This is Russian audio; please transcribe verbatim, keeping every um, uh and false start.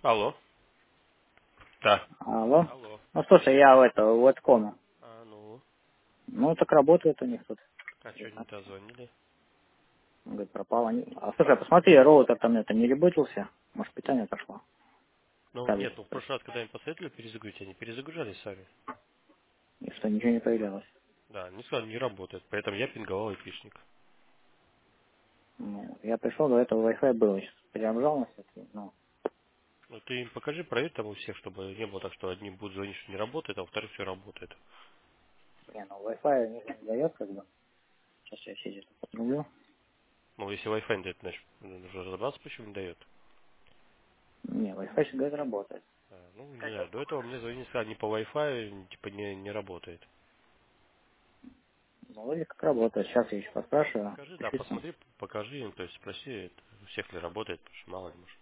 Алло. Да. Алло. Алло. Ну, слушай, я в это, в Эткоме. А, ну, Ну, так работает у них тут. а что не девятнадцать. дозвонили? Он говорит, пропало. Не- А слушай, посмотри, роутер там это не ребутился. Может, питание отошло. Ну, Кабель нет, ну в спроси. прошлый раз, когда им посоветовали перезагрузить, они перезагружались сами. И что, ничего не появлялось. Да, они сказали, не работает. Поэтому я пинговал айпишник. Ну, я пришел, до этого Wi-Fi было. Сейчас переобжал на всякий. Ну, Ну, ты им покажи, проверь там у всех, чтобы не было так, что одни будут звонить, что не работает, а у вторых все работает. не, ну, Wi-Fi никто не дает, как бы. Сейчас я сидит потрублю. Ну, если Wi-Fi не дает, значит, нужно разобраться, почему не дает. Не, Wi-Fi всегда работает. А, ну, не знаю, до этого мне звонили, сказали, не по Wi-Fi, типа, не, не работает. Ну, вроде как работает. Сейчас я еще поспрашиваю. Скажи, да, Пишите. посмотри, покажи им, то есть спроси, это, у всех ли работает, потому что мало ли, может.